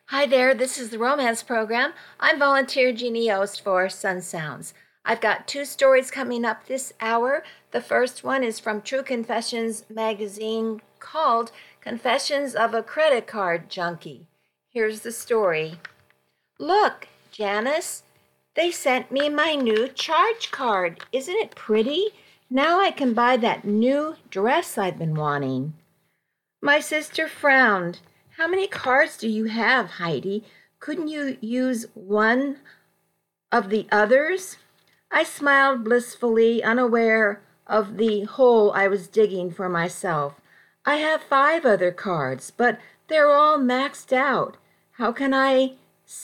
Hi there, this is the Romance Program. I'm volunteer Jeannie Ost for Sun Sounds. I've got two stories coming up this hour. The first one is from True Confessions magazine called Confessions of a Credit Card Junkie. Here's the story. Look, Janice, they sent me my new charge card. Isn't it pretty? Now I can buy that new dress I've been wanting. My sister frowned. How many cards do you have, Heidi? Couldn't you use one of the others? I smiled blissfully, unaware of the hole I was digging for myself. I have 5 other cards, but they're all maxed out. How can I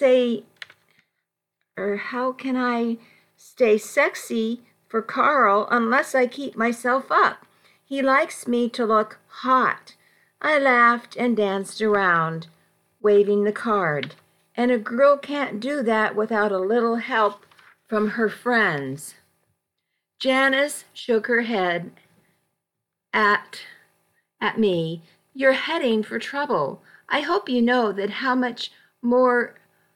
stay sexy for Carl unless I keep myself up? He likes me to look hot. I laughed and danced around, waving the card. And a girl can't do that without a little help from her friends. Janice shook her head at me. You're heading for trouble. I hope you know that how much more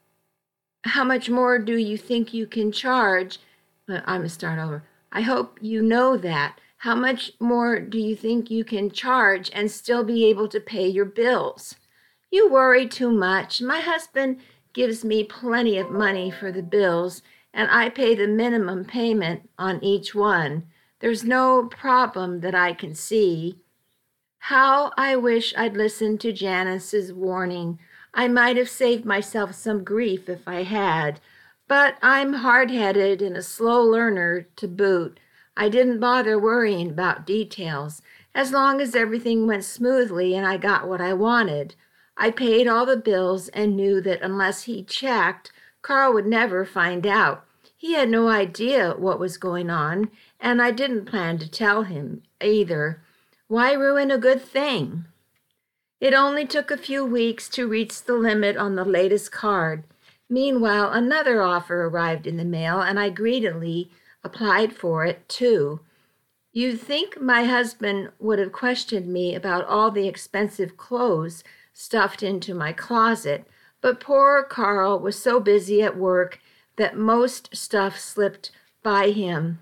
do you think you can charge? I'm going to start over. I hope you know that. How much more do you think you can charge and still be able to pay your bills? You worry too much. My husband gives me plenty of money for the bills, and I pay the minimum payment on each one. There's no problem that I can see. How I wish I'd listened to Janice's warning. I might have saved myself some grief if I had, but I'm hard-headed and a slow learner to boot. I didn't bother worrying about details, as long as everything went smoothly and I got what I wanted. I paid all the bills and knew that unless he checked, Carl would never find out. He had no idea what was going on, and I didn't plan to tell him either. Why ruin a good thing? It only took a few weeks to reach the limit on the latest card. Meanwhile, another offer arrived in the mail, and I greedily applied for it, too. You'd think my husband would have questioned me about all the expensive clothes stuffed into my closet, but poor Carl was so busy at work that most stuff slipped by him.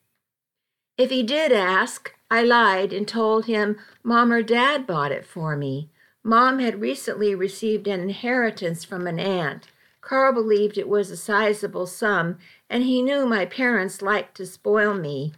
If he did ask, I lied and told him Mom or Dad bought it for me. Mom had recently received an inheritance from an aunt. Carl believed it was a sizable sum, and he knew my parents liked to spoil me.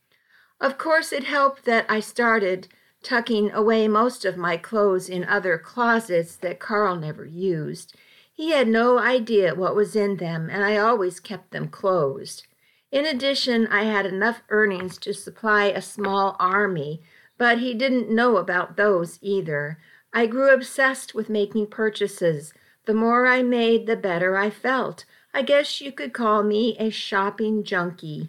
Of course, it helped that I started tucking away most of my clothes in other closets that Carl never used. He had no idea what was in them, and I always kept them closed. In addition, I had enough earnings to supply a small army, but he didn't know about those either. I grew obsessed with making purchases. The more I made, the better I felt. I guess you could call me a shopping junkie.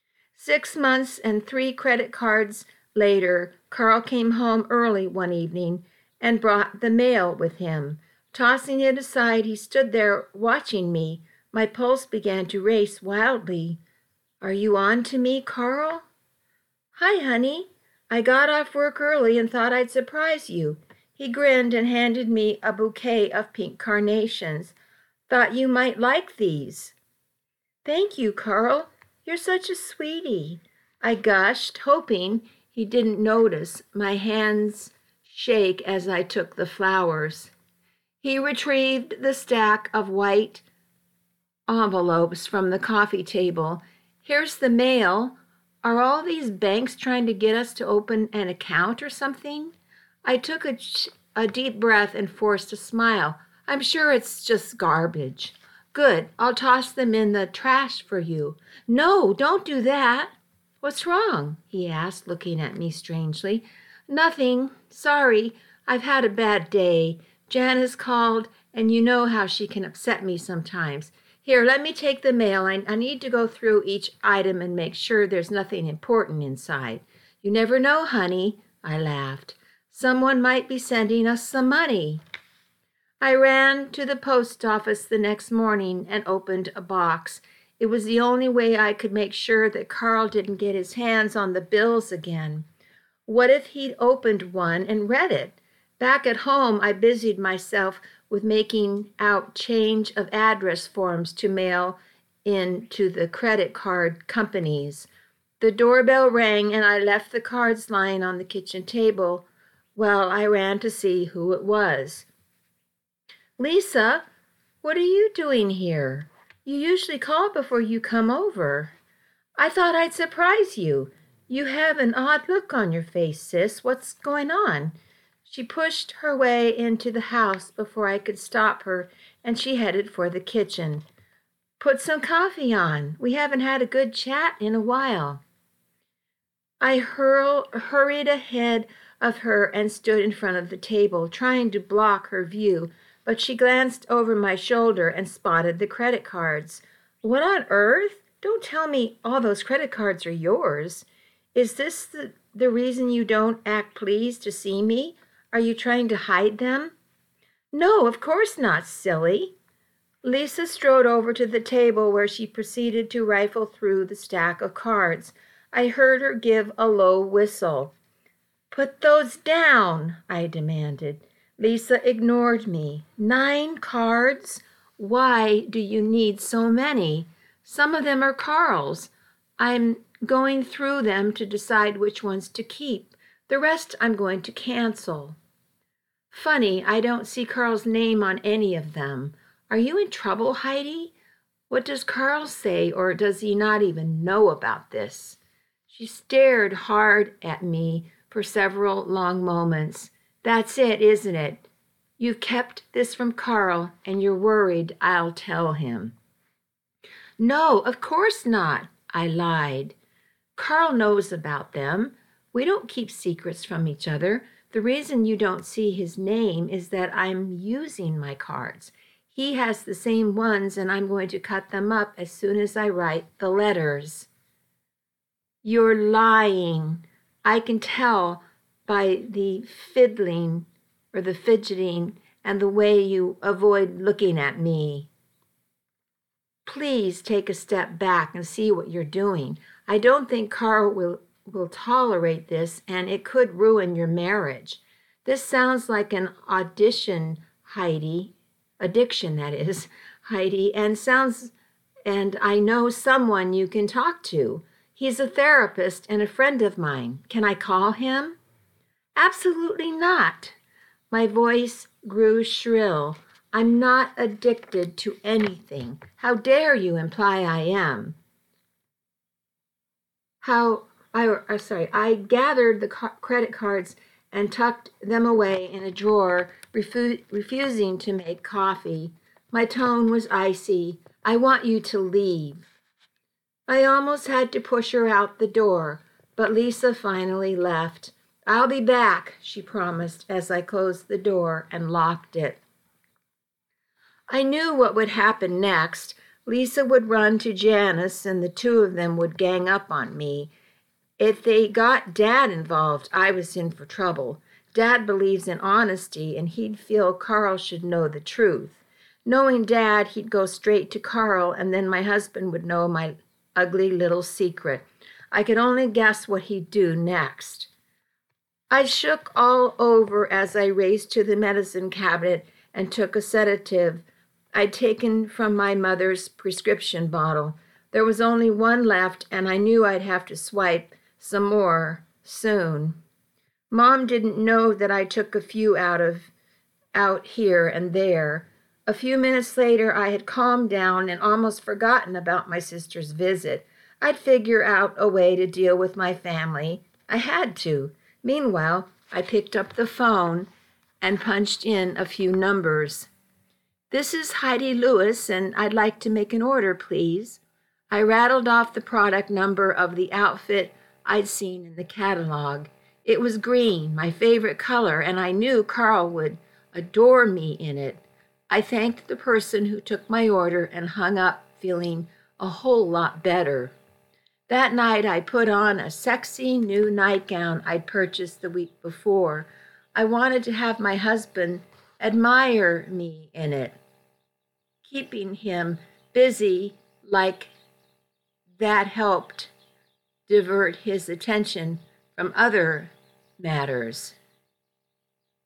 6 months and 3 credit cards later, Carl came home early one evening and brought the mail with him. Tossing it aside, he stood there watching me. My pulse began to race wildly. Are you on to me, Carl? Hi, honey. I got off work early and thought I'd surprise you. He grinned and handed me a bouquet of pink carnations. Thought you might like these. Thank you, Carl. You're such a sweetie. I gushed, hoping he didn't notice my hands shake as I took the flowers. He retrieved the stack of white envelopes from the coffee table. Here's the mail. Are all these banks trying to get us to open an account or something? I took a deep breath and forced a smile. I'm sure it's just garbage. Good. I'll toss them in the trash for you. No, don't do that. What's wrong? He asked, looking at me strangely. Nothing. Sorry. I've had a bad day. Janice called, and you know how she can upset me sometimes. Here, let me take the mail. I need to go through each item and make sure there's nothing important inside. You never know, honey, I laughed. Someone might be sending us some money. I ran to the post office the next morning and opened a box. It was the only way I could make sure that Carl didn't get his hands on the bills again. What if he'd opened one and read it? Back at home, I busied myself with making out change of address forms to mail in to the credit card companies. The doorbell rang and I left the cards lying on the kitchen table. Well, I ran to see who it was. Lisa, what are you doing here? You usually call before you come over. I thought I'd surprise you. You have an odd look on your face, sis. What's going on? She pushed her way into the house before I could stop her, and she headed for the kitchen. Put some coffee on. We haven't had a good chat in a while. I hurried ahead of her and stood in front of the table, trying to block her view, but she glanced over my shoulder and spotted the credit cards. What on earth? Don't tell me all those credit cards are yours. Is this the reason you don't act pleased to see me? Are you trying to hide them? No, of course not, silly. Lisa strode over to the table where she proceeded to rifle through the stack of cards. I heard her give a low whistle. Put those down, I demanded. Lisa ignored me. 9 cards? Why do you need so many? Some of them are Carl's. I'm going through them to decide which ones to keep. The rest I'm going to cancel. Funny, I don't see Carl's name on any of them. Are you in trouble, Heidi? What does Carl say, or does he not even know about this? She stared hard at me for several long moments. That's it, isn't it? You've kept this from Carl, and you're worried I'll tell him. No, of course not, I lied. Carl knows about them. We don't keep secrets from each other. The reason you don't see his name is that I'm using my cards. He has the same ones, and I'm going to cut them up as soon as I write the letters. You're lying. I can tell by the fiddling or the fidgeting and the way you avoid looking at me. Please take a step back and see what you're doing. I don't think Carl will tolerate this, and it could ruin your marriage. This sounds like an addiction, that is, Heidi, and I know someone you can talk to. He's a therapist and a friend of mine. Can I call him? Absolutely not. My voice grew shrill. I'm not addicted to anything. How dare you imply I am? I gathered the credit cards and tucked them away in a drawer, refusing to make coffee. My tone was icy. I want you to leave. I almost had to push her out the door, but Lisa finally left. I'll be back, she promised as I closed the door and locked it. I knew what would happen next. Lisa would run to Janice, and the two of them would gang up on me. If they got Dad involved, I was in for trouble. Dad believes in honesty, and he'd feel Carl should know the truth. Knowing Dad, he'd go straight to Carl, and then my husband would know my ugly little secret. I could only guess what he'd do next. I shook all over as I raced to the medicine cabinet and took a sedative I'd taken from my mother's prescription bottle. There was only one left, and I knew I'd have to swipe some more soon. Mom didn't know that I took a few out here and there. A few minutes later, I had calmed down and almost forgotten about my sister's visit. I'd figure out a way to deal with my family. I had to. Meanwhile, I picked up the phone and punched in a few numbers. This is Heidi Lewis, and I'd like to make an order, please. I rattled off the product number of the outfit I'd seen in the catalog. It was green, my favorite color, and I knew Carl would adore me in it. I thanked the person who took my order and hung up feeling a whole lot better. That night, I put on a sexy new nightgown I'd purchased the week before. I wanted to have my husband admire me in it. Keeping him busy like that helped divert his attention from other matters.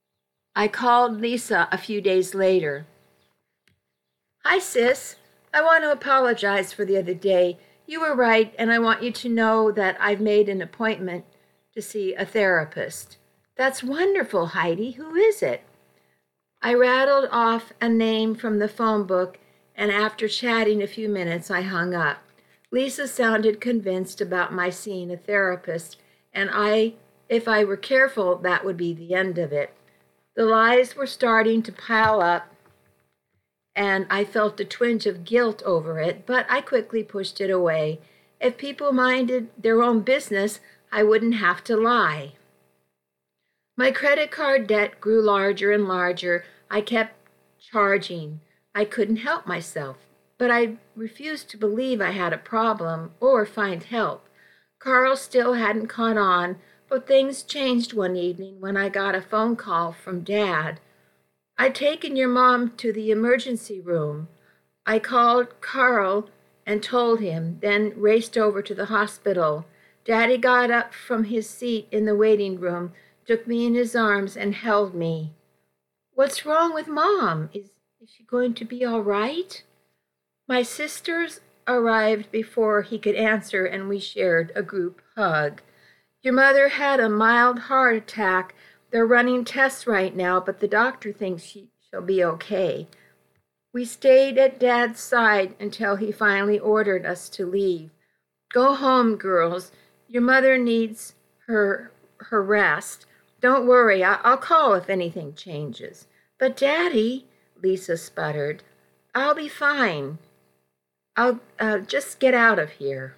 I called Lisa a few days later. Hi, sis. I want to apologize for the other day. You were right, and I want you to know that I've made an appointment to see a therapist. That's wonderful, Heidi. Who is it? I rattled off a name from the phone book, and after chatting a few minutes, I hung up. Lisa sounded convinced about my seeing a therapist, and if I were careful, that would be the end of it. The lies were starting to pile up, and I felt a twinge of guilt over it, but I quickly pushed it away. If people minded their own business, I wouldn't have to lie. My credit card debt grew larger and larger. I kept charging. I couldn't help myself, but I refused to believe I had a problem or find help. Carl still hadn't caught on, but things changed one evening when I got a phone call from Dad. I'd taken your mom to the emergency room. I called Carl and told him, then raced over to the hospital. Daddy got up from his seat in the waiting room, took me in his arms, and held me. What's wrong with Mom? Is she going to be all right? My sisters arrived before he could answer, and we shared a group hug. Your mother had a mild heart attack. They're running tests right now, but the doctor thinks she'll be okay. We stayed at Dad's side until he finally ordered us to leave. Go home, girls. Your mother needs her rest. Don't worry, I'll call if anything changes. But Daddy, Lisa sputtered, I'll be fine. I'll just get out of here.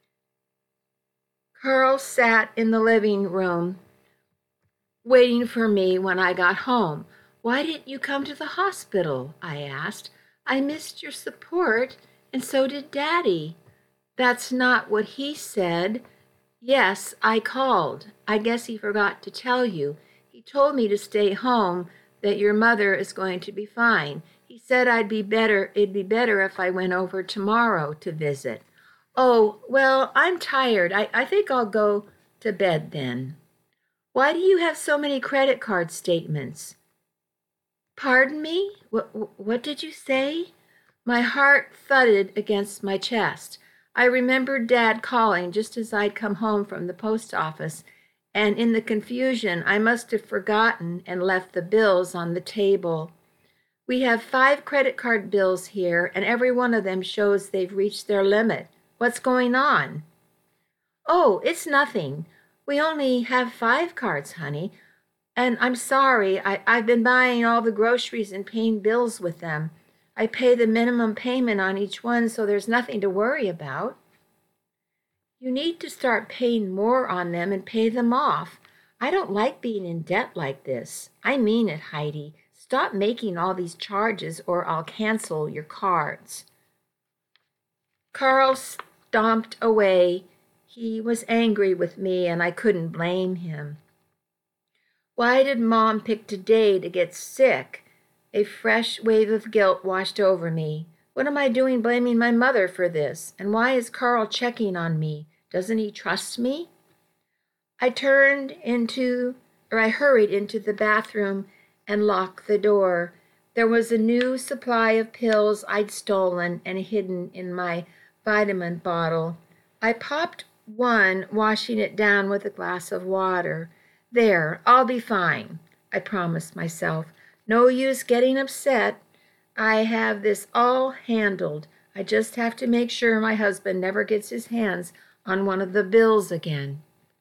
Carl sat in the living room waiting for me when I got home. Why didn't you come to the hospital? I asked. I missed your support, and so did Daddy. That's not what he said. Yes, I called. I guess he forgot to tell you. He told me to stay home, that your mother is going to be fine. He said it'd be better if I went over tomorrow to visit. Oh, well, I'm tired. I think I'll go to bed then. Why do you have so many credit card statements? Pardon me? What did you say? My heart thudded against my chest. I remembered Dad calling just as I'd come home from the post office, and in the confusion, I must have forgotten and left the bills on the table. We have 5 credit card bills here, and every one of them shows they've reached their limit. What's going on? Oh, it's nothing. We only have 5 cards, honey. And I'm sorry, I've been buying all the groceries and paying bills with them. I pay the minimum payment on each one, so there's nothing to worry about. You need to start paying more on them and pay them off. I don't like being in debt like this. I mean it, Heidi. Stop making all these charges or I'll cancel your cards. Carl stomped away. He was angry with me, and I couldn't blame him. Why did Mom pick today to get sick? A fresh wave of guilt washed over me. What am I doing blaming my mother for this? And why is Carl checking on me? Doesn't he trust me? I hurried into the bathroom and locked the door. There was a new supply of pills I'd stolen and hidden in my vitamin bottle. I popped one, washing it down with a glass of water. There, I'll be fine, I promised myself. No use getting upset. I have this all handled. I just have to make sure my husband never gets his hands on one of the bills again.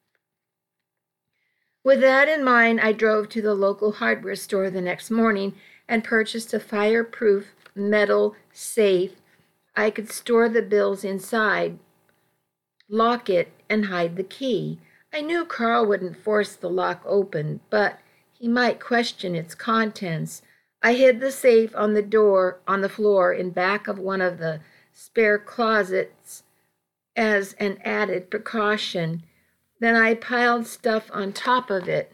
With that in mind, I drove to the local hardware store the next morning and purchased a fireproof metal safe. I could store the bills inside, lock it, and hide the key. I knew Carl wouldn't force the lock open, but he might question its contents. I hid the safe on the floor in back of one of the spare closets as an added precaution. Then I piled stuff on top of it.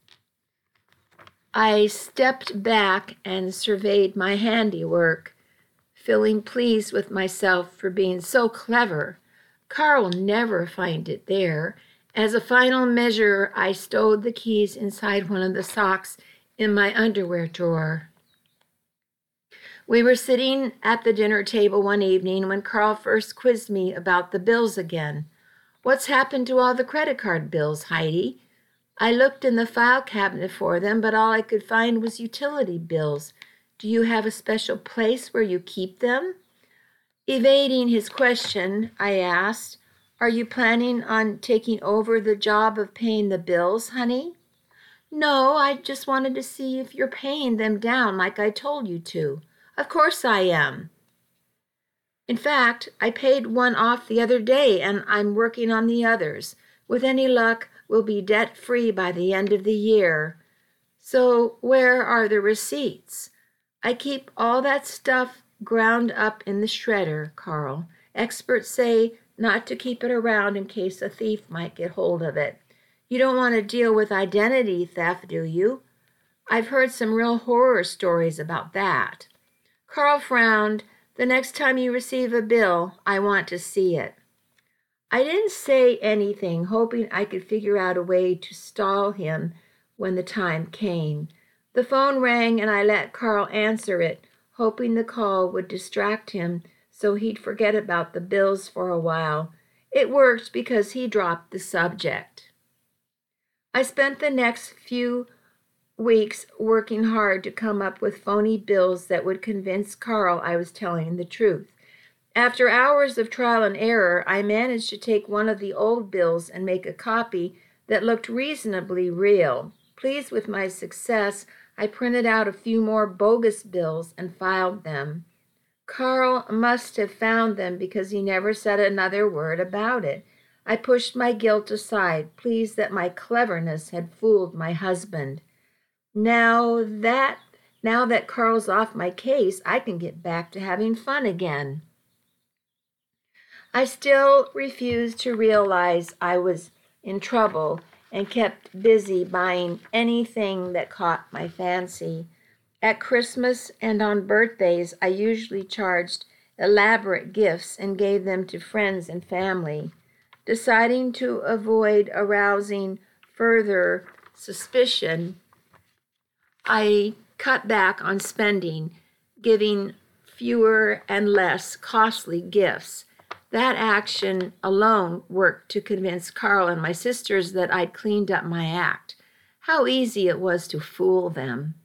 I stepped back and surveyed my handiwork, feeling pleased with myself for being so clever. Carl will never find it there. As a final measure, I stowed the keys inside one of the socks in my underwear drawer. We were sitting at the dinner table one evening when Carl first quizzed me about the bills again. What's happened to all the credit card bills, Heidi? I looked in the file cabinet for them, but all I could find was utility bills. Do you have a special place where you keep them? Evading his question, I asked, Are you planning on taking over the job of paying the bills, honey? No, I just wanted to see if you're paying them down like I told you to. Of course I am. In fact, I paid one off the other day and I'm working on the others. With any luck, we'll be debt-free by the end of the year. So where are the receipts? I keep all that stuff ground up in the shredder, Carl. Experts say not to keep it around in case a thief might get hold of it. You don't want to deal with identity theft, do you? I've heard some real horror stories about that. Carl frowned. The next time you receive a bill, I want to see it. I didn't say anything, hoping I could figure out a way to stall him when the time came. The phone rang and I let Carl answer it, hoping the call would distract him so he'd forget about the bills for a while. It worked because he dropped the subject. I spent the next few weeks working hard to come up with phony bills that would convince Carl I was telling the truth. After hours of trial and error, I managed to take one of the old bills and make a copy that looked reasonably real. Pleased with my success, I printed out a few more bogus bills and filed them. Carl must have found them because he never said another word about it. I pushed my guilt aside, pleased that my cleverness had fooled my husband. Now that Carl's off my case, I can get back to having fun again. I still refused to realize I was in trouble and kept busy buying anything that caught my fancy. At Christmas and on birthdays, I usually charged elaborate gifts and gave them to friends and family. Deciding to avoid arousing further suspicion, I cut back on spending, giving fewer and less costly gifts. That action alone worked to convince Carl and my sisters that I'd cleaned up my act. How easy it was to fool them.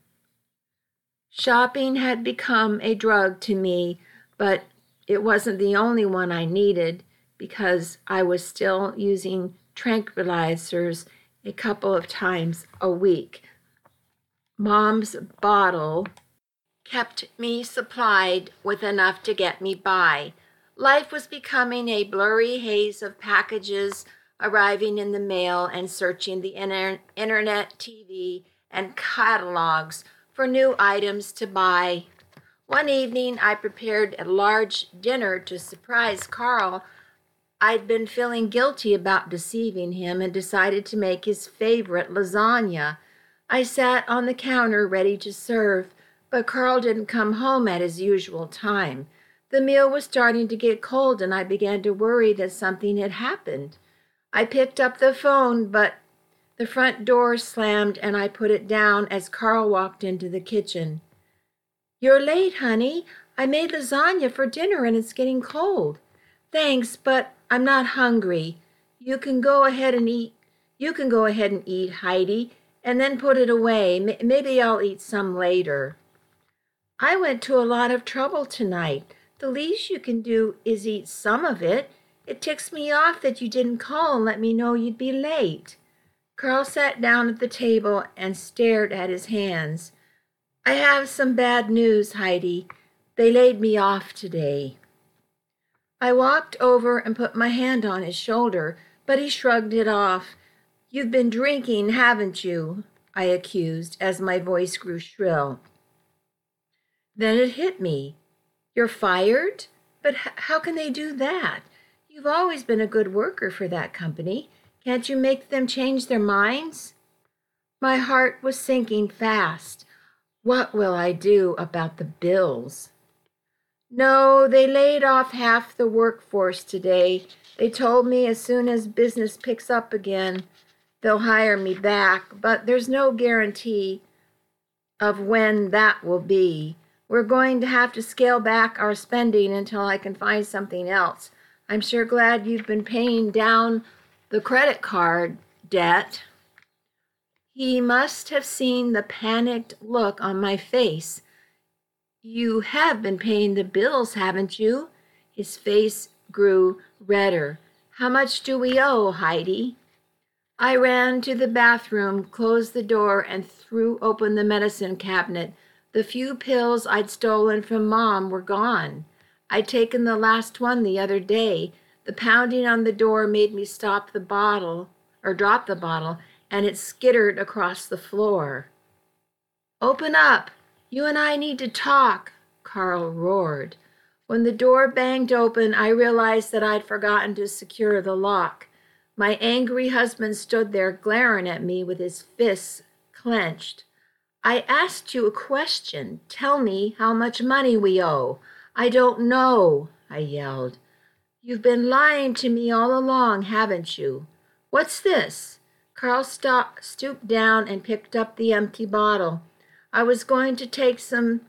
Shopping had become a drug to me, but it wasn't the only one I needed because I was still using tranquilizers a couple of times a week. Mom's bottle kept me supplied with enough to get me by. Life was becoming a blurry haze of packages arriving in the mail and searching the internet, TV, and catalogs for new items to buy. One evening, I prepared a large dinner to surprise Carl. I'd been feeling guilty about deceiving him and decided to make his favorite lasagna. I sat on the counter ready to serve, but Carl didn't come home at his usual time. The meal was starting to get cold, and I began to worry that something had happened. I picked up the phone, but the front door slammed, and I put it down as Carl walked into the kitchen. You're late, honey. I made lasagna for dinner, and it's getting cold. Thanks, but I'm not hungry. You can go ahead and eat, Heidi, and then put it away. Maybe I'll eat some later. I went to a lot of trouble tonight. The least you can do is eat some of it. It ticks me off that you didn't call and let me know you'd be late. Carl sat down at the table and stared at his hands. I have some bad news, Heidi. They laid me off today. I walked over and put my hand on his shoulder, but he shrugged it off. You've been drinking, haven't you? I accused as my voice grew shrill. Then it hit me. You're fired? But how can they do that? You've always been a good worker for that company. Can't you make them change their minds? My heart was sinking fast. What will I do about the bills? No, they laid off half the workforce today. They told me as soon as business picks up again, they'll hire me back, but there's no guarantee. of when that will be. We're going to have to scale back our spending until I can find something else. I'm sure glad you've been paying down the credit card debt." He must have seen the panicked look on my face. "You have been paying the bills, haven't you?" His face grew redder. "How much do we owe, Heidi?" I ran to the bathroom, closed the door, and threw open the medicine cabinet. The few pills I'd stolen from Mom were gone. I'd taken the last one the other day. The pounding on the door made me drop the bottle, and it skittered across the floor. "Open up! You and I need to talk," Carl roared. When the door banged open, I realized that I'd forgotten to secure the lock. My angry husband stood there glaring at me with his fists clenched. "I asked you a question. Tell me how much money we owe." "I don't know," I yelled. "You've been lying to me all along, haven't you?" "What's this?" Carl stooped down and picked up the empty bottle. I was going to take some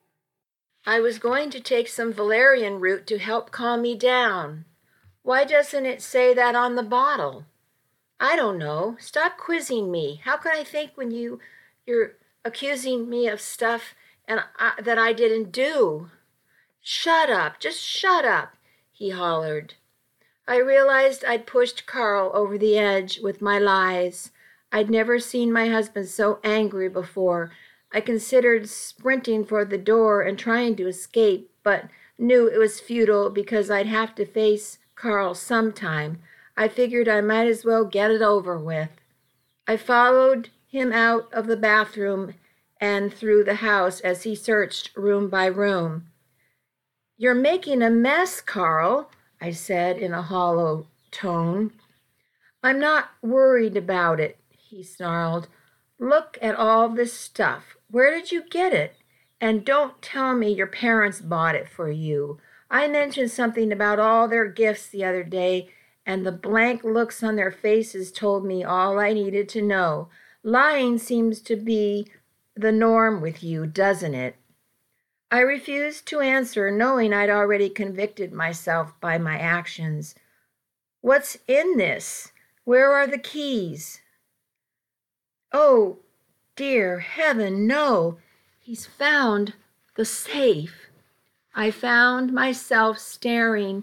valerian root to help calm me down." "Why doesn't it say that on the bottle?" "I don't know. Stop quizzing me. How can I think when you're accusing me of stuff that I didn't do?" "Shut up. Just shut up," he hollered. I realized I'd pushed Carl over the edge with my lies. I'd never seen my husband so angry before. I considered sprinting for the door and trying to escape, but knew it was futile because I'd have to face Carl sometime. I figured I might as well get it over with. I followed him out of the bathroom and through the house as he searched room by room. "You're making a mess, Carl," I said in a hollow tone. "I'm not worried about it," he snarled. "Look at all this stuff. Where did you get it? And don't tell me your parents bought it for you. I mentioned something about all their gifts the other day, and the blank looks on their faces told me all I needed to know. Lying seems to be the norm with you, doesn't it?" I refused to answer, knowing I'd already convicted myself by my actions. "What's in this? Where are the keys?" "Oh, dear heaven, no! He's found the safe." I found myself starting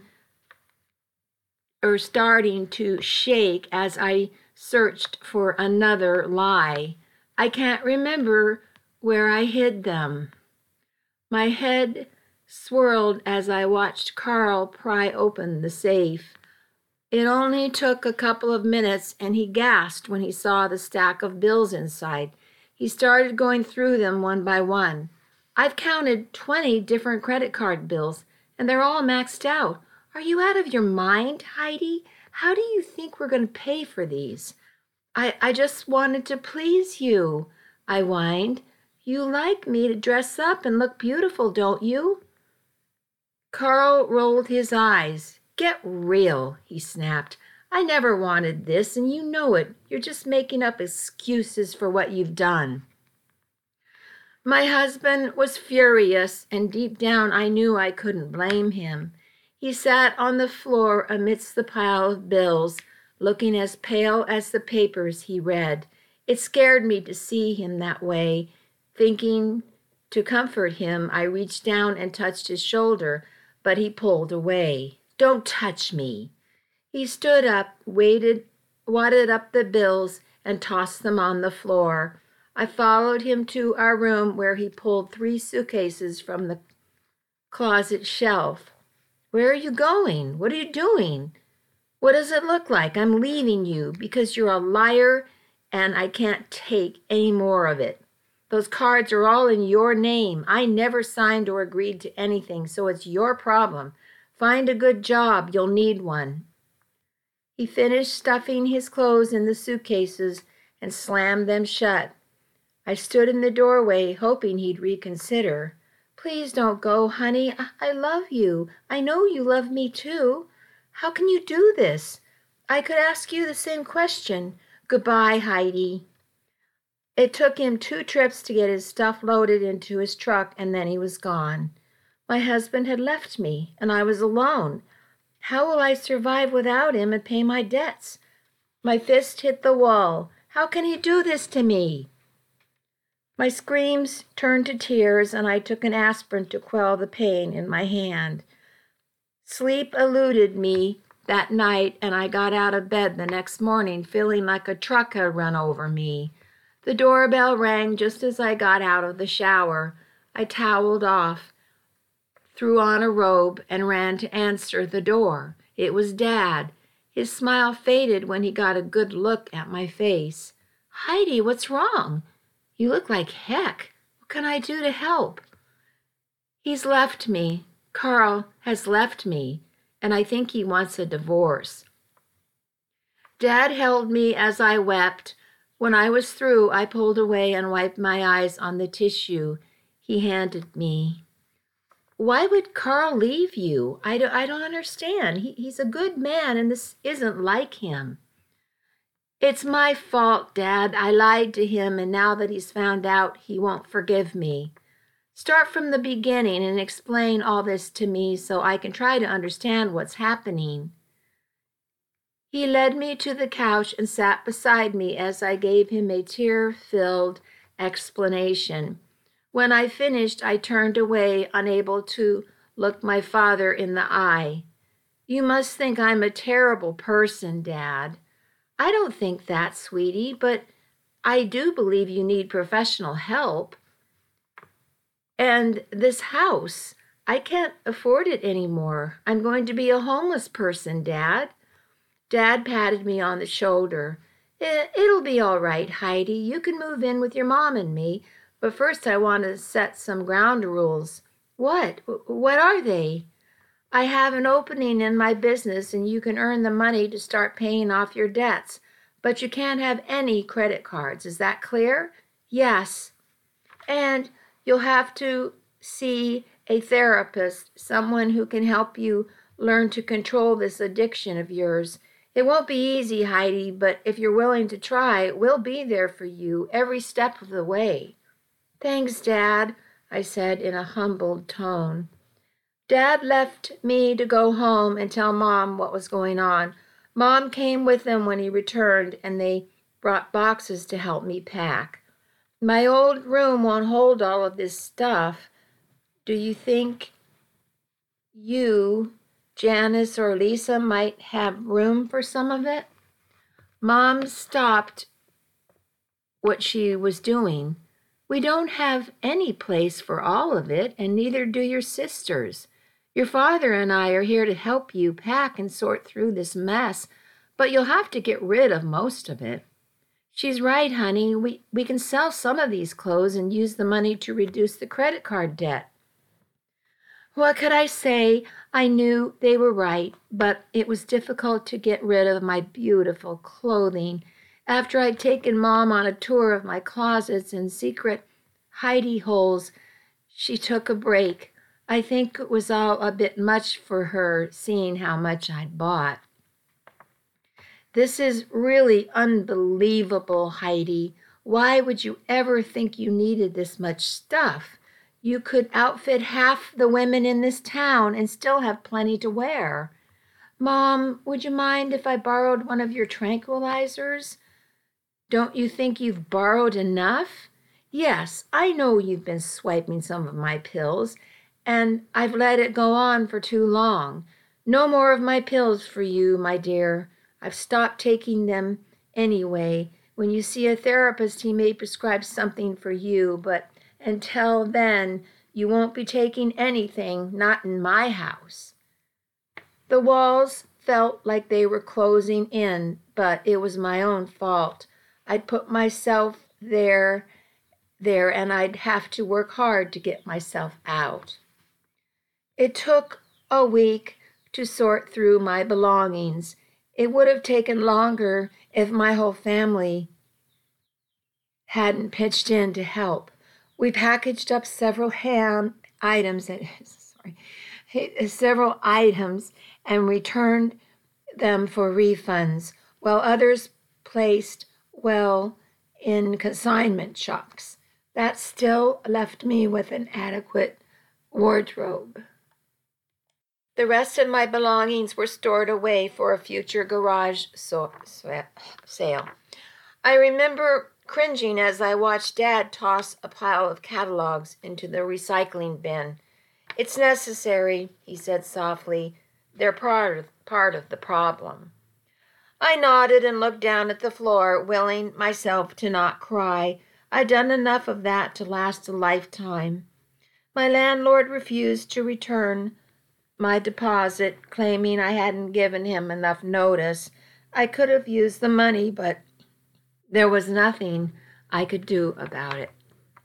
to shake as I searched for another lie. "I can't remember where I hid them." My head swirled as I watched Carl pry open the safe. It only took a couple of minutes, and he gasped when he saw the stack of bills inside. He started going through them one by one. "I've counted 20 different credit card bills, and they're all maxed out. Are you out of your mind, Heidi? How do you think we're going to pay for these?" I just wanted to please you," I whined. "You like me to dress up and look beautiful, don't you?" Carl rolled his eyes. "Get real," he snapped. "I never wanted this, and you know it. You're just making up excuses for what you've done." My husband was furious, and deep down I knew I couldn't blame him. He sat on the floor amidst the pile of bills, looking as pale as the papers he read. It scared me to see him that way. Thinking to comfort him, I reached down and touched his shoulder, but he pulled away. "Don't touch me." He stood up, wadded up the bills, and tossed them on the floor. I followed him to our room, where he pulled 3 suitcases from the closet shelf. "Where are you going? What are you doing? What does it look like? I'm leaving you because you're a liar and I can't take any more of it. Those cards are all in your name. I never signed or agreed to anything, so it's your problem. Find a good job. You'll need one." He finished stuffing his clothes in the suitcases and slammed them shut. I stood in the doorway, hoping he'd reconsider. "Please don't go, honey. I love you. I know you love me too. How can you do this? I could ask you the same question. Goodbye, Heidi." It took him 2 trips to get his stuff loaded into his truck, and then he was gone. My husband had left me, and I was alone. How will I survive without him and pay my debts? My fist hit the wall. How can he do this to me? My screams turned to tears, and I took an aspirin to quell the pain in my hand. Sleep eluded me that night, and I got out of bed the next morning feeling like a truck had run over me. The doorbell rang just as I got out of the shower. I toweled off, threw on a robe, and ran to answer the door. It was Dad. His smile faded when he got a good look at my face. "Heidi, what's wrong? You look like heck. What can I do to help?" "He's left me. Carl has left me, and I think he wants a divorce." Dad held me as I wept. When I was through, I pulled away and wiped my eyes on the tissue he handed me. "Why would Carl leave you? I don't understand. He's a good man, and this isn't like him." "It's my fault, Dad. I lied to him, and now that he's found out, he won't forgive me. Start from the beginning and explain all this to me so I can try to understand what's happening." He led me to the couch and sat beside me as I gave him a tear-filled explanation. When I finished, I turned away, unable to look my father in the eye. "You must think I'm a terrible person, Dad." "I don't think that, sweetie, but I do believe you need professional help. And this house, I can't afford it anymore. I'm going to be a homeless person, Dad." Dad patted me on the shoulder. It'll be all right, Heidi. You can move in with your mom and me, but first I want to set some ground rules." "What? What are they?" "I have an opening in my business, and you can earn the money to start paying off your debts, but you can't have any credit cards. Is that clear?" "Yes." "And you'll have to see a therapist, someone who can help you learn to control this addiction of yours. It won't be easy, Heidi, but if you're willing to try, we'll be there for you every step of the way." "Thanks, Dad," I said in a humbled tone. Dad left me to go home and tell Mom what was going on. Mom came with him when he returned, and they brought boxes to help me pack. "My old room won't hold all of this stuff. Do you think you, Janice, or Lisa might have room for some of it?" Mom stopped what she was doing. "We don't have any place for all of it, and neither do your sisters. Your father and I are here to help you pack and sort through this mess, but you'll have to get rid of most of it." "She's right, honey. We can sell some of these clothes and use the money to reduce the credit card debt." What could I say? I knew they were right, but it was difficult to get rid of my beautiful clothing. After I'd taken Mom on a tour of my closets and secret hidey holes, she took a break. I think it was all a bit much for her, seeing how much I'd bought. "This is really unbelievable, Heidi. Why would you ever think you needed this much stuff? You could outfit half the women in this town and still have plenty to wear." "Mom, would you mind if I borrowed one of your tranquilizers?" "Don't you think you've borrowed enough?" "Yes, I know you've been swiping some of my pills, and I've let it go on for too long. No more of my pills for you, my dear. I've stopped taking them anyway. When you see a therapist, he may prescribe something for you, but until then, you won't be taking anything, not in my house." The walls felt like they were closing in, but it was my own fault. I'd put myself there, and I'd have to work hard to get myself out. It took a week to sort through my belongings. It would have taken longer if my whole family hadn't pitched in to help. We packaged up several items and returned them for refunds, while others placed well in consignment shops. That still left me with an adequate wardrobe. The rest of my belongings were stored away for a future garage sale. I remember cringing as I watched Dad toss a pile of catalogs into the recycling bin. "It's necessary," he said softly. "They're part of the problem." I nodded and looked down at the floor, willing myself to not cry. I'd done enough of that to last a lifetime. My landlord refused to return my deposit, claiming I hadn't given him enough notice. I could have used the money, but there was nothing I could do about it.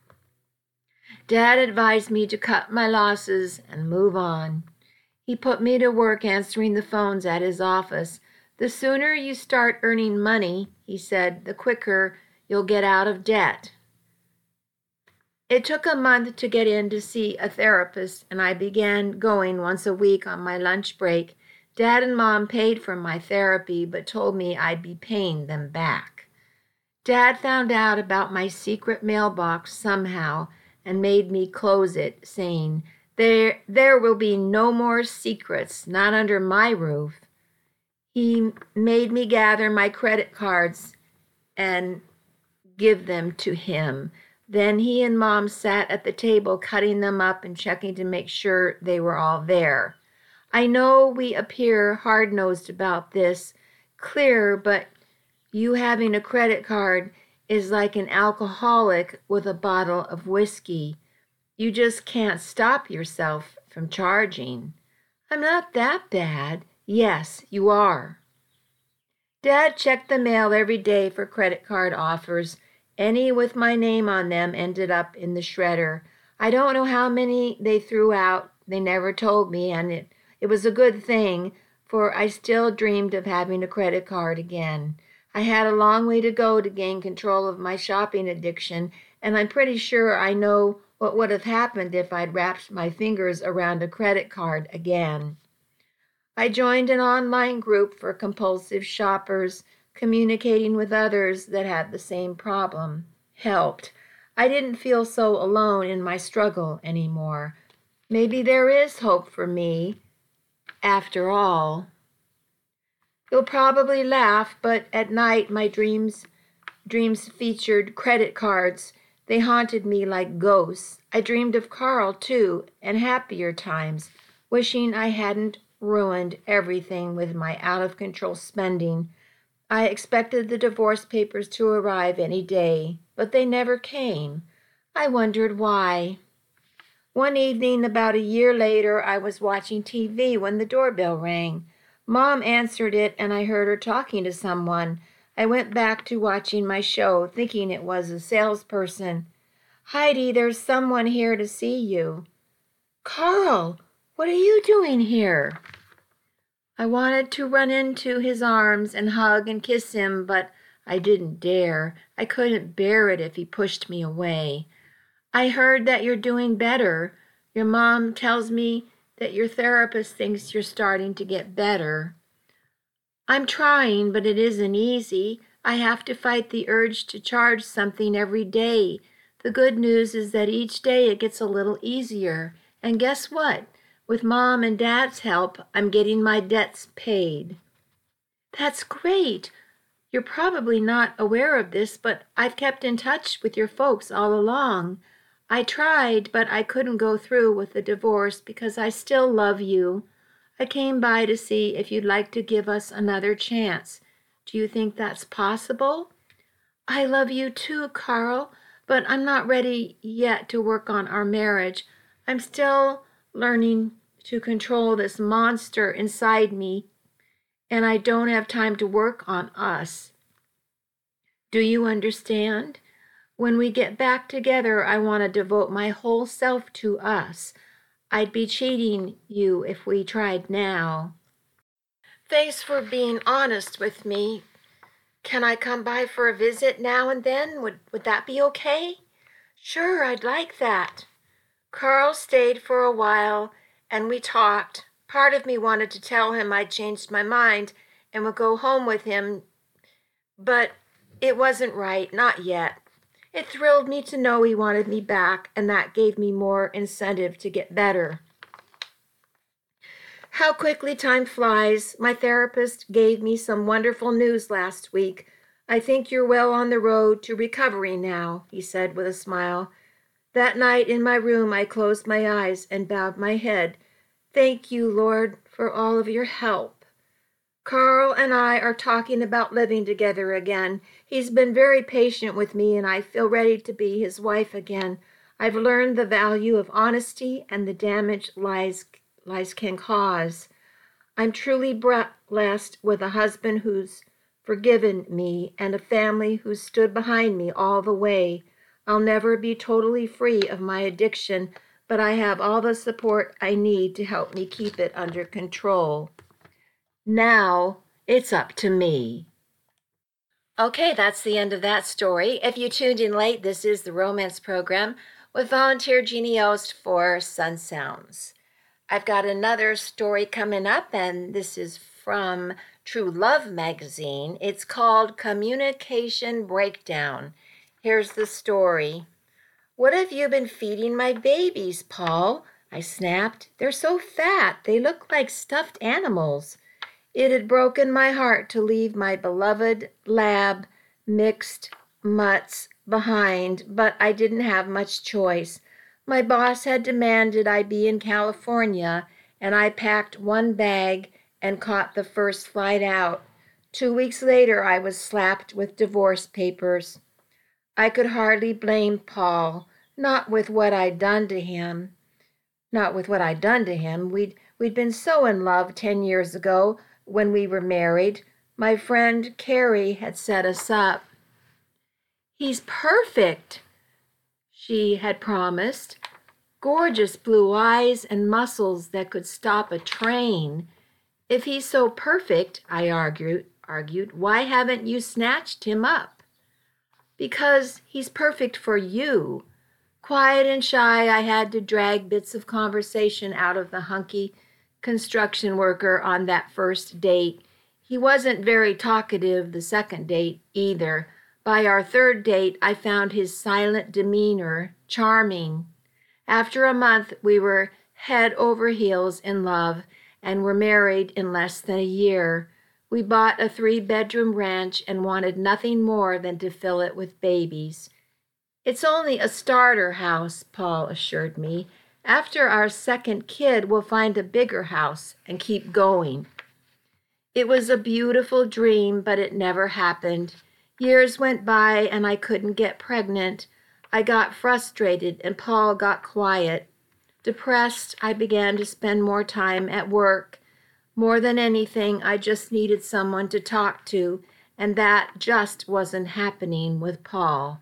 Dad advised me to cut my losses and move on. He put me to work answering the phones at his office. "The sooner you start earning money," he said, "the quicker you'll get out of debt." It took a month to get in to see a therapist, and I began going once a week on my lunch break. Dad and Mom paid for my therapy, but told me I'd be paying them back. Dad found out about my secret mailbox somehow and made me close it, saying, There will be no more secrets, not under my roof." He made me gather my credit cards and give them to him. Then he and Mom sat at the table cutting them up and checking to make sure they were all there. I know we appear hard-nosed about this, clear, but you having a credit card is like an alcoholic with a bottle of whiskey. You just can't stop yourself from charging. "I'm not that bad." "Yes, you are." Dad checked the mail every day for credit card offers. Any with my name on them ended up in the shredder. I don't know how many they threw out. They never told me, and it was a good thing, for I still dreamed of having a credit card again. I had a long way to go to gain control of my shopping addiction, and I'm pretty sure I know what would have happened if I'd wrapped my fingers around a credit card again. I joined an online group for compulsive shoppers. Communicating with others that had the same problem helped. I didn't feel so alone in my struggle anymore. Maybe there is hope for me, after all. You'll probably laugh, but at night my dreams featured credit cards. They haunted me like ghosts. I dreamed of Carl, too, and happier times, wishing I hadn't ruined everything with my out-of-control spending. I expected the divorce papers to arrive any day, but they never came. I wondered why. One evening, about a year later, I was watching TV when the doorbell rang. Mom answered it, and I heard her talking to someone. I went back to watching my show, thinking it was a salesperson. "Heidi, there's someone here to see you." "Carl, what are you doing here?" I wanted to run into his arms and hug and kiss him, but I didn't dare. I couldn't bear it if he pushed me away. "I heard that you're doing better. Your mom tells me that your therapist thinks you're starting to get better." "I'm trying, but it isn't easy. I have to fight the urge to charge something every day. The good news is that each day it gets a little easier. And guess what? With Mom and Dad's help, I'm getting my debts paid." "That's great. You're probably not aware of this, but I've kept in touch with your folks all along. I tried, but I couldn't go through with the divorce because I still love you. I came by to see if you'd like to give us another chance. Do you think that's possible?" "I love you too, Carl, but I'm not ready yet to work on our marriage. I'm still learning to control this monster inside me, and I don't have time to work on us. Do you understand? When we get back together, I want to devote my whole self to us. I'd be cheating you if we tried now." "Thanks for being honest with me. Can I come by for a visit now and then? Would that be okay?" "Sure, I'd like that." Carl stayed for a while, and we talked. Part of me wanted to tell him I'd changed my mind and would go home with him, but It wasn't right, not yet. It thrilled me to know he wanted me back, and that gave me more incentive to get better. How quickly time flies. My therapist gave me some wonderful news last week. I think you're well on the road to recovery now, he said with a smile. That night in my room, I closed my eyes and bowed my head. Thank you, Lord, for all of your help. Carl and I are talking about living together again. He's been very patient with me, and I feel ready to be his wife again. I've learned the value of honesty and the damage lies can cause. I'm truly blessed with a husband who's forgiven me and a family who stood behind me all the way. I'll never be totally free of my addiction, but I have all the support I need to help me keep it under control. Now it's up to me. Okay, that's the end of that story. If you tuned in late, this is the Romance Program with volunteer Jeannie Ost for Sun Sounds. I've got another story coming up, and this is from True Love magazine. It's called Communication Breakdown. Here's the story. What have you been feeding my babies, Paul? I snapped. They're so fat. They look like stuffed animals. It had broken my heart to leave my beloved lab mixed mutts behind, but I didn't have much choice. My boss had demanded I be in California, and I packed one bag and caught the first flight out. 2 weeks later, I was slapped with divorce papers. I could hardly blame Paul, not with what I'd done to him. We'd been so in love 10 years ago when we were married. My friend Carrie had set us up. He's perfect, she had promised. Gorgeous blue eyes and muscles that could stop a train. If he's so perfect, I argued, why haven't you snatched him up? Because he's perfect for you. Quiet and shy, I had to drag bits of conversation out of the hunky construction worker on that first date. He wasn't very talkative the second date either. By our third date, I found his silent demeanor charming. After a month, we were head over heels in love and were married in less than a year. We bought a 3-bedroom ranch and wanted nothing more than to fill it with babies. It's only a starter house, Paul assured me. After our second kid, we'll find a bigger house and keep going. It was a beautiful dream, but it never happened. Years went by and I couldn't get pregnant. I got frustrated and Paul got quiet. Depressed, I began to spend more time at work. More than anything, I just needed someone to talk to, and that just wasn't happening with Paul.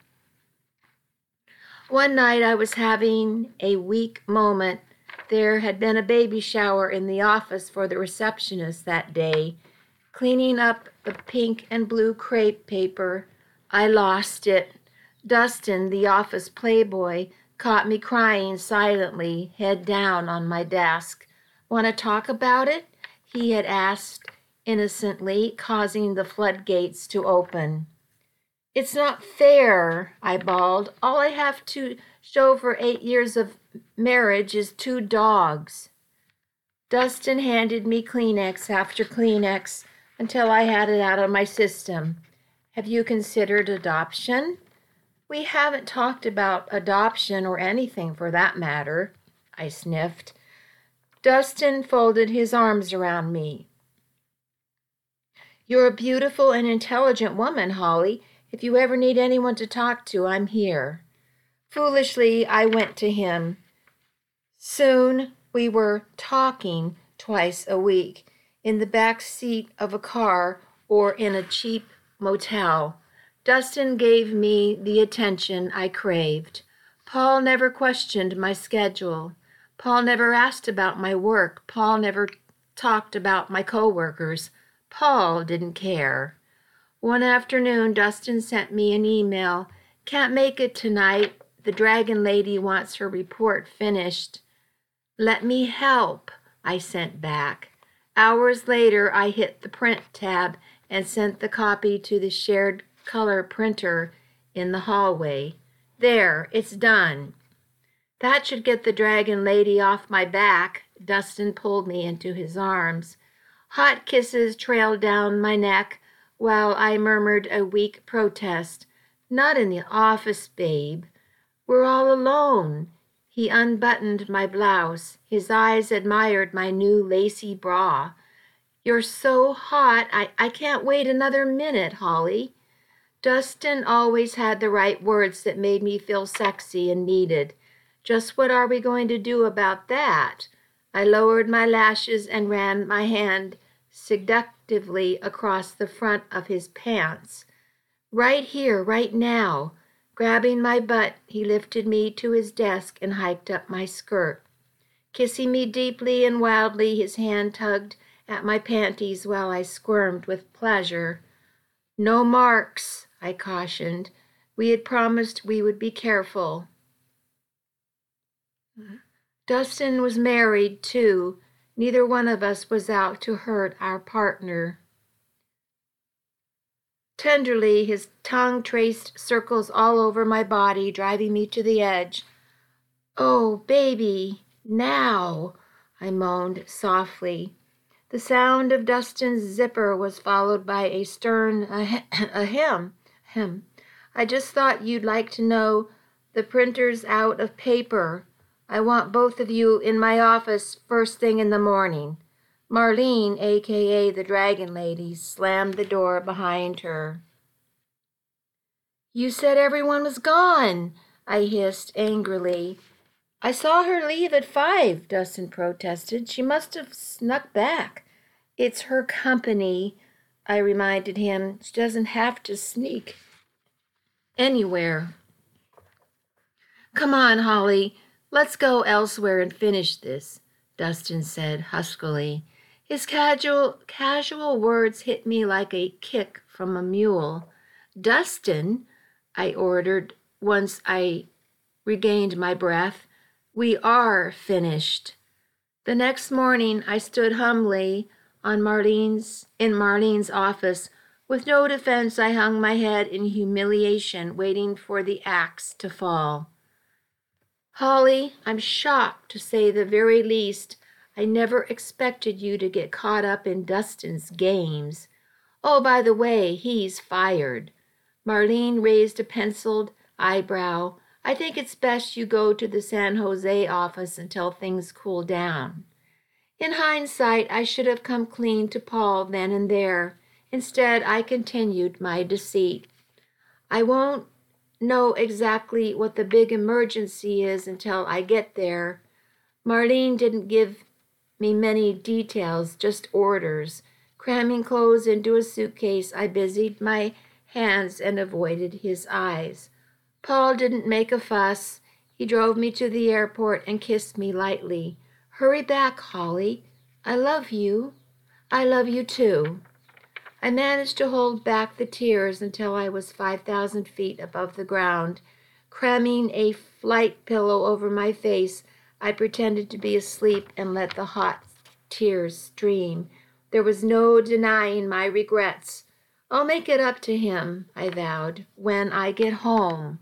One night I was having a weak moment. There had been a baby shower in the office for the receptionist that day. Cleaning up the pink and blue crepe paper, I lost it. Dustin, the office playboy, caught me crying silently, head down on my desk. Want to talk about it? He had asked innocently, causing the floodgates to open. It's not fair, I bawled. All I have to show for 8 years of marriage is 2 dogs. Dustin handed me Kleenex after Kleenex until I had it out of my system. Have you considered adoption? We haven't talked about adoption or anything for that matter, I sniffed. Dustin folded his arms around me. You're a beautiful and intelligent woman, Holly. If you ever need anyone to talk to, I'm here. Foolishly, I went to him. Soon we were talking twice a week, in the back seat of a car or in a cheap motel. Dustin gave me the attention I craved. Paul never questioned my schedule. Paul never asked about my work. Paul never talked about my coworkers. Paul didn't care. One afternoon, Dustin sent me an email. Can't make it tonight. The Dragon Lady wants her report finished. Let me help, I sent back. Hours later, I hit the print tab and sent the copy to the shared color printer in the hallway. There, it's done. That should get the dragon lady off my back. Dustin pulled me into his arms. Hot kisses trailed down my neck while I murmured a weak protest. Not in the office, babe. We're all alone. He unbuttoned my blouse. His eyes admired my new lacy bra. You're so hot, I can't wait another minute, Holly. Dustin always had the right words that made me feel sexy and needed. Just what are we going to do about that? I lowered my lashes and ran my hand seductively across the front of his pants. Right here, right now. Grabbing my butt, he lifted me to his desk and hiked up my skirt. Kissing me deeply and wildly, his hand tugged at my panties while I squirmed with pleasure. No marks, I cautioned. We had promised we would be careful. Dustin was married, too. Neither one of us was out to hurt our partner. Tenderly, his tongue traced circles all over my body, driving me to the edge. Oh, baby, now, I moaned softly. The sound of Dustin's zipper was followed by a stern ahem. I just thought you'd like to know the printer's out of paper. I want both of you in my office first thing in the morning. Marlene, a.k.a. the Dragon Lady, slammed the door behind her. You said everyone was gone, I hissed angrily. I saw her leave at 5, Dustin protested. She must have snuck back. It's her company, I reminded him. She doesn't have to sneak anywhere. Come on, Holly. Let's go elsewhere and finish this, Dustin said huskily. His casual words hit me like a kick from a mule. Dustin, I ordered once I regained my breath, we are finished. The next morning I stood humbly in Marlene's office. With no defense, I hung my head in humiliation, waiting for the axe to fall. Holly, I'm shocked, to say the very least. I never expected you to get caught up in Dustin's games. Oh, by the way, he's fired. Marlene raised a penciled eyebrow. I think it's best you go to the San Jose office until things cool down. In hindsight, I should have come clean to Paul then and there. Instead, I continued my deceit. I won't know exactly what the big emergency is until I get there. Marlene didn't give me many details, just orders. Cramming clothes into a suitcase, I busied my hands and avoided his eyes. Paul didn't make a fuss. He drove me to the airport and kissed me lightly. Hurry back, Holly. I love you. I love you too. I managed to hold back the tears until I was 5,000 feet above the ground. Cramming a flight pillow over my face, I pretended to be asleep and let the hot tears stream. There was no denying my regrets. I'll make it up to him, I vowed, when I get home.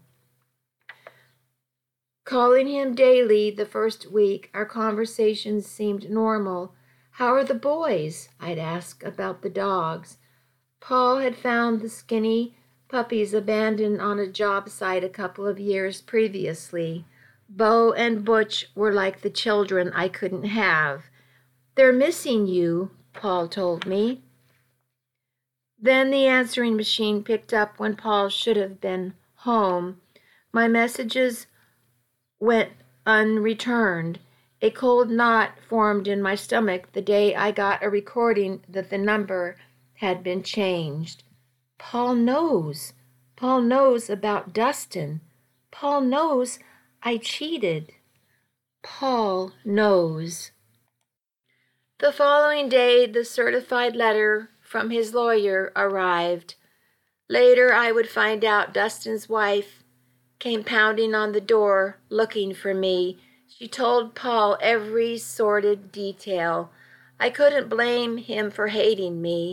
Calling him daily the first week, our conversations seemed normal. How are the boys? I'd ask about the dogs. Paul had found the skinny puppies abandoned on a job site a couple of years previously. Bo and Butch were like the children I couldn't have. They're missing you, Paul told me. Then the answering machine picked up when Paul should have been home. My messages went unreturned. A cold knot formed in my stomach the day I got a recording that the number had been changed. Paul knows. Paul knows about Dustin. Paul knows I cheated. Paul knows. The following day, the certified letter from his lawyer arrived. Later, I would find out Dustin's wife came pounding on the door looking for me. She told Paul every sordid detail. I couldn't blame him for hating me.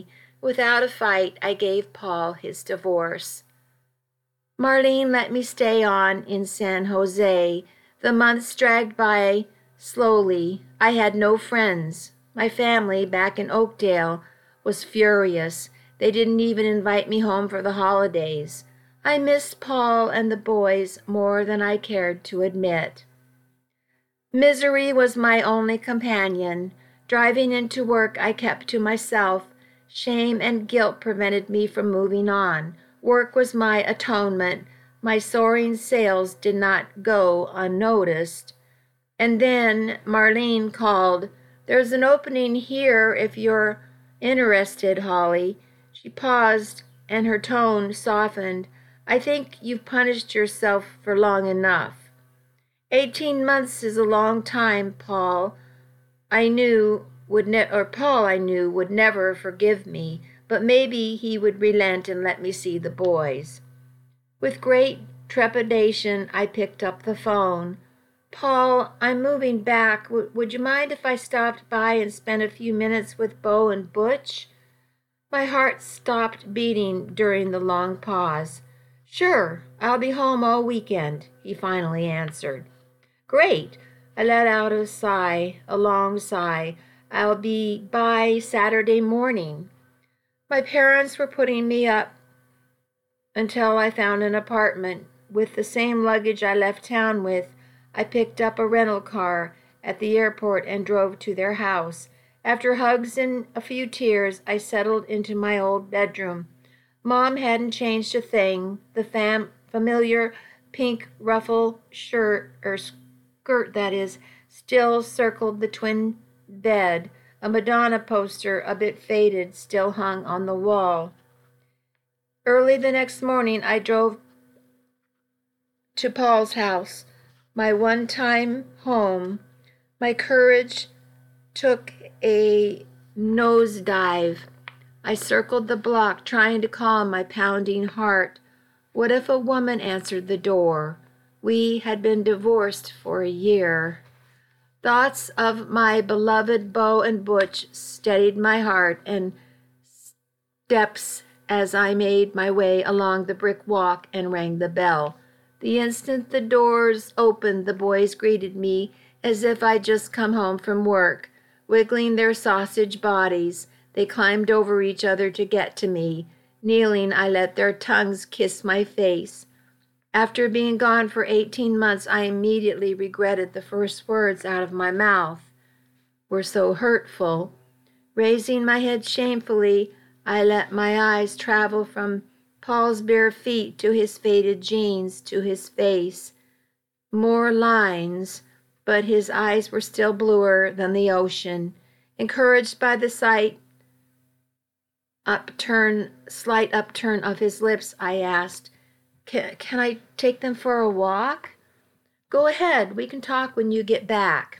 Without a fight, I gave Paul his divorce. Marlene let me stay on in San Jose. The months dragged by slowly. I had no friends. My family back in Oakdale was furious. They didn't even invite me home for the holidays. I missed Paul and the boys more than I cared to admit. Misery was my only companion. Driving into work, I kept to myself. Shame and guilt prevented me from moving on. Work was my atonement. My soaring sales did not go unnoticed. And then Marlene called, "There's an opening here if you're interested, Holly." She paused and her tone softened. "I think you've punished yourself for long enough." 18 months is a long time, Paul. I knew would never forgive me, but maybe he would relent and let me see the boys. With great trepidation, I picked up the phone. "Paul, I'm moving back. Would you mind if I stopped by and spent a few minutes with Bo and Butch?" My heart stopped beating during the long pause. "Sure, I'll be home all weekend," he finally answered. "Great." I let out a sigh, a long sigh. "I'll be by Saturday morning." My parents were putting me up until I found an apartment. With the same luggage I left town with, I picked up a rental car at the airport and drove to their house. After hugs and a few tears, I settled into my old bedroom. Mom hadn't changed a thing. The familiar pink ruffle skirt, still circled the twin bed. A Madonna poster, a bit faded, still hung on the wall. Early the next morning, I drove to Paul's house, my one-time home. My courage took a nosedive. I circled the block, trying to calm my pounding heart. What if a woman answered the door? We had been divorced for a year. Thoughts of my beloved Bo and Butch steadied my heart and steps as I made my way along the brick walk and rang the bell. The instant the doors opened, the boys greeted me as if I'd just come home from work. Wiggling their sausage bodies, they climbed over each other to get to me. Kneeling, I let their tongues kiss my face. After being gone for 18 months, I immediately regretted the first words out of my mouth. Were so hurtful. Raising my head shamefully, I let my eyes travel from Paul's bare feet to his faded jeans, to his face. More lines, but his eyes were still bluer than the ocean. Encouraged by the slight upturn of his lips, I asked, Can I take them for a walk?" "Go ahead. We can talk when you get back."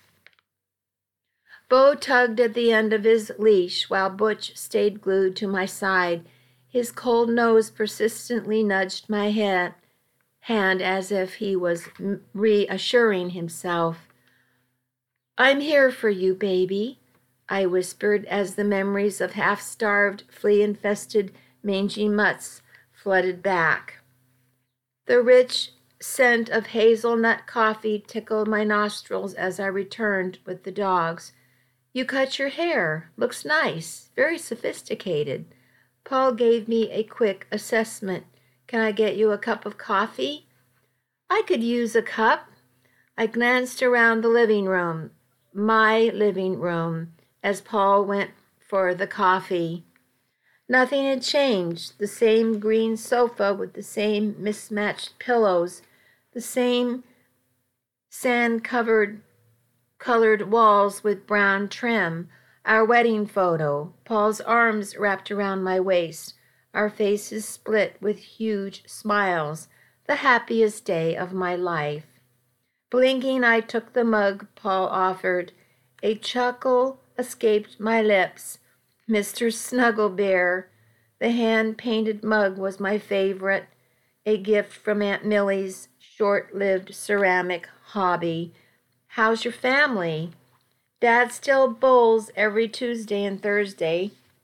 Bo tugged at the end of his leash while Butch stayed glued to my side. His cold nose persistently nudged my hand as if he was reassuring himself. "I'm here for you, baby," I whispered as the memories of half-starved, flea-infested, mangy mutts flooded back. The rich scent of hazelnut coffee tickled my nostrils as I returned with the dogs. "You cut your hair. Looks nice. Very sophisticated." Paul gave me a quick assessment. "Can I get you a cup of coffee?" "I could use a cup." I glanced around the living room, my living room, as Paul went for the coffee. Nothing had changed. The same green sofa with the same mismatched pillows, the same sand-colored walls with brown trim, our wedding photo, Paul's arms wrapped around my waist, our faces split with huge smiles, the happiest day of my life. Blinking, I took the mug Paul offered. A chuckle escaped my lips. Mr. Snugglebear. The hand-painted mug was my favorite, a gift from Aunt Millie's short-lived ceramic hobby. "How's your family?" "Dad still bowls every Tuesday and Thursday."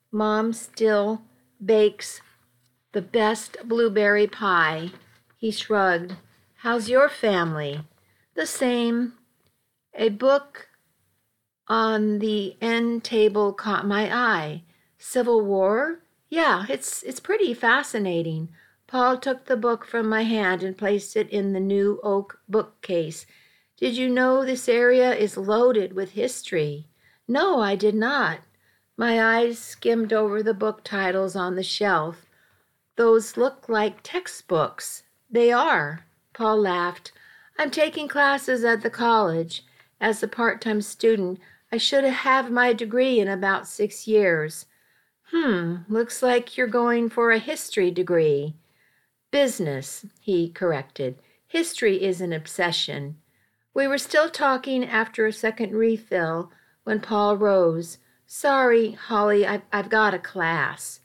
Mom still bakes the best blueberry pie. He shrugged. How's your family? The same. A book on the end table caught my eye. Civil War? Yeah, it's pretty fascinating. Paul took the book from my hand and placed it in the new oak bookcase. Did you know this area is loaded with history? No, I did not. My eyes skimmed over the book titles on the shelf. Those look like textbooks. They are. Paul laughed. I'm taking classes at the college. As a part-time student, I should have my degree in about 6 years. Looks like you're going for a history degree. Business, he corrected. History is an obsession. We were still talking after a second refill when Paul rose. Sorry, Holly, I've got a class.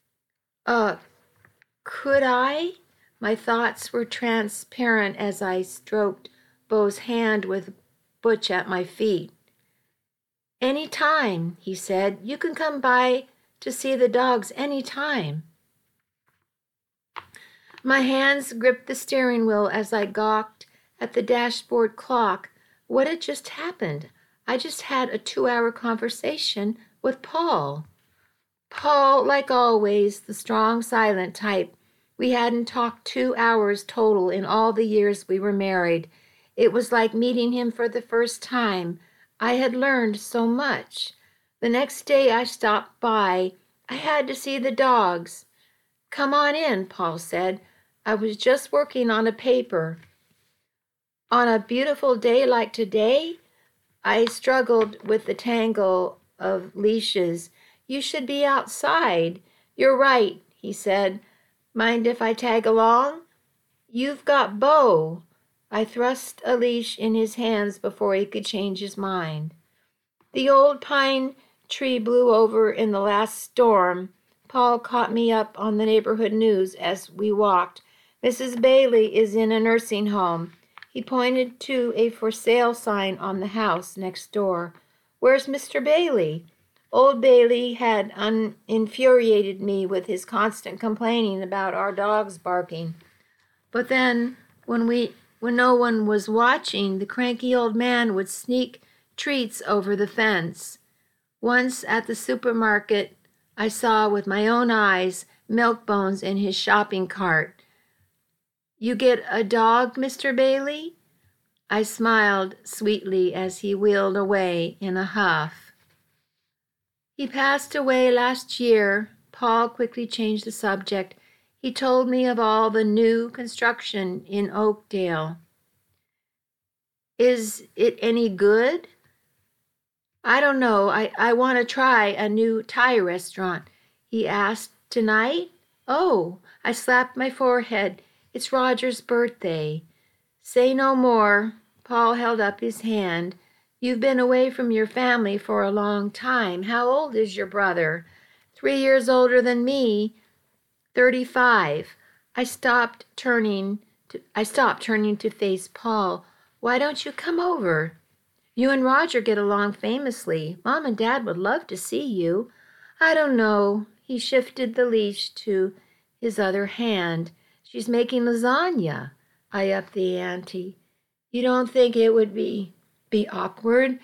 Could I? My thoughts were transparent as I stroked Beau's hand with Butch at my feet. Any time, he said. You can come by to see the dogs any time. My hands gripped the steering wheel as I gawked at the dashboard clock. What had just happened? I just had a 2-hour conversation with Paul. Paul, like always, the strong, silent type. We hadn't talked 2 hours total in all the years we were married. It was like meeting him for the first time. I had learned so much. The next day I stopped by. I had to see the dogs. Come on in, Paul said. I was just working on a paper. On a beautiful day like today? I struggled with the tangle of leashes. You should be outside. You're right, he said. Mind if I tag along? You've got Beau. I thrust a leash in his hands before he could change his mind. The old pine tree blew over in the last storm. Paul caught me up on the neighborhood news as we walked. Mrs. Bailey is in a nursing home. He pointed to a for sale sign on the house next door. Where's Mr. Bailey? Old Bailey had infuriated me with his constant complaining about our dogs barking. But then, when no one was watching, the cranky old man would sneak treats over the fence. Once at the supermarket, I saw with my own eyes milk bones in his shopping cart. You get a dog, Mr. Bailey? I smiled sweetly as he wheeled away in a huff. He passed away last year. Paul quickly changed the subject. He told me of all the new construction in Oakdale. Is it any good? I don't know. I want to try a new Thai restaurant. He asked, tonight? Oh, I slapped my forehead. It's Roger's birthday. Say no more. Paul held up his hand. You've been away from your family for a long time. How old is your brother? 3 years older than me. 35. I stopped turning to face Paul. Why don't you come over? You and Roger get along famously. Mom and Dad would love to see you. I don't know. He shifted the leash to his other hand. She's making lasagna. I upped the ante. You don't think it would be awkward?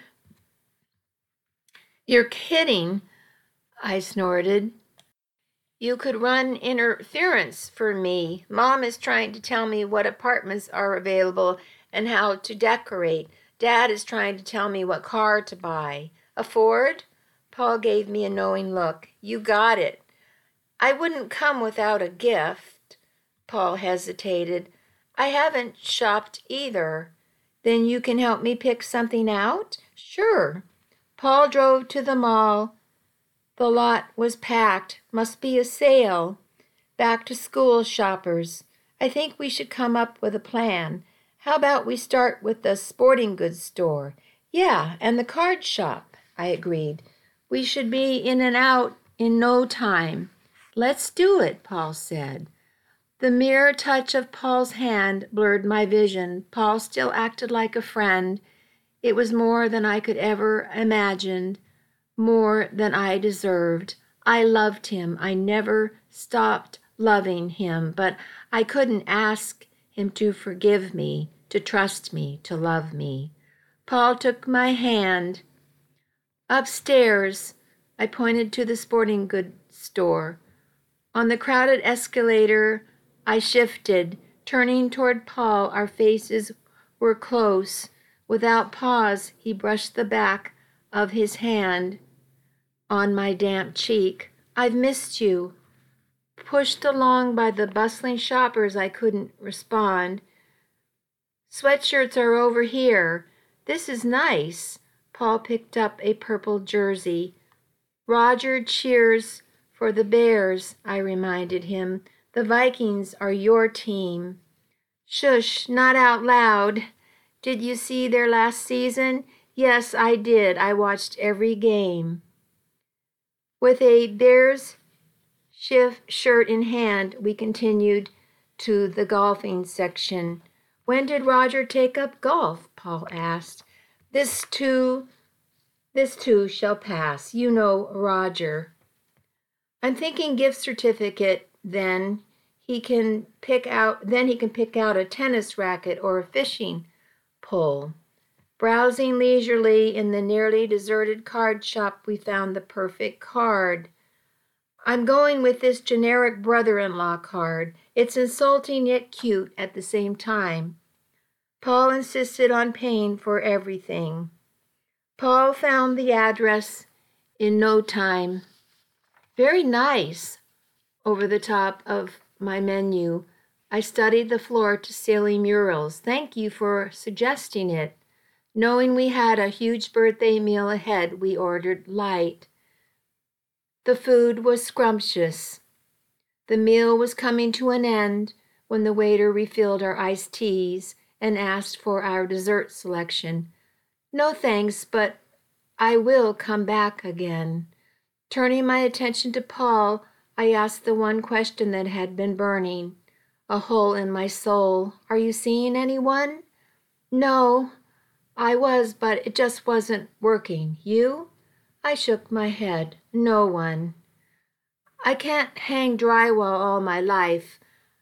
You're kidding, I snorted. You could run interference for me. Mom is trying to tell me what apartments are available and how to decorate. Dad is trying to tell me what car to buy. A Ford? Paul gave me a knowing look. You got it. I wouldn't come without a gift. Paul hesitated. I haven't shopped either. Then you can help me pick something out? Sure. Paul drove to the mall. The lot was packed. Must be a sale. Back to school shoppers. I think we should come up with a plan. How about we start with the sporting goods store? Yeah, and the card shop, I agreed. We should be in and out in no time. Let's do it, Paul said. The mere touch of Paul's hand blurred my vision. Paul still acted like a friend. It was more than I could ever imagined, more than I deserved. I loved him. I never stopped loving him, but I couldn't ask him to forgive me, to trust me, to love me. Paul took my hand. Upstairs, I pointed to the sporting goods store. On the crowded escalator, I shifted, turning toward Paul. Our faces were close. Without pause, he brushed the back of his hand on my damp cheek. I've missed you. Pushed along by the bustling shoppers, I couldn't respond. Sweatshirts are over here. This is nice. Paul picked up a purple jersey. Roger cheers for the Bears, I reminded him. The Vikings are your team. Shush, not out loud. Did you see their last season? Yes, I did. I watched every game. With a Bears shirt in hand, we continued to the golfing section. When did Roger take up golf? Paul asked. This too shall pass. You know Roger. I'm thinking gift certificate, then he can pick out a tennis racket or a fishing pole. Browsing leisurely in the nearly deserted card shop, we found the perfect card. I'm going with this generic brother-in-law card. It's insulting yet cute at the same time. Paul insisted on paying for everything. Paul found the address in no time. Very nice. Over the top of my menu, I studied the floor-to-ceiling murals. Thank you for suggesting it. Knowing we had a huge birthday meal ahead, we ordered light. The food was scrumptious. The meal was coming to an end when the waiter refilled our iced teas and asked for our dessert selection. No thanks, but I will come back again. Turning my attention to Paul, I asked the one question that had been burning a hole in my soul. Are you seeing anyone? No, I was, but it just wasn't working. You? I shook my head. No one. I can't hang drywall all my life.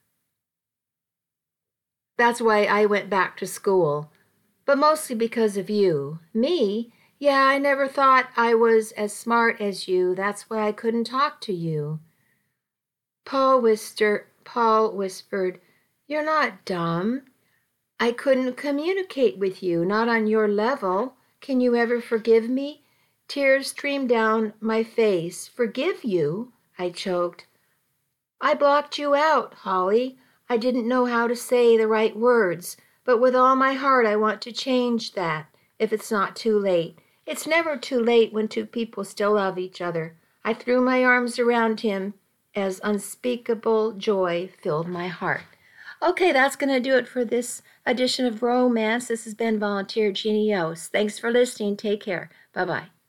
That's why I went back to school. But mostly because of you. Me? Yeah, I never thought I was as smart as you. That's why I couldn't talk to you. Paul whispered, You're not dumb. I couldn't communicate with you, not on your level. Can you ever forgive me? Tears streamed down my face. Forgive you? I choked. I blocked you out, Holly. I didn't know how to say the right words, but with all my heart I want to change that, if it's not too late. It's never too late when two people still love each other. I threw my arms around him as unspeakable joy filled my heart. Okay, that's going to do it for this edition of Romance. This has been Volunteer Jeannie Yost. Thanks for listening. Take care. Bye-bye.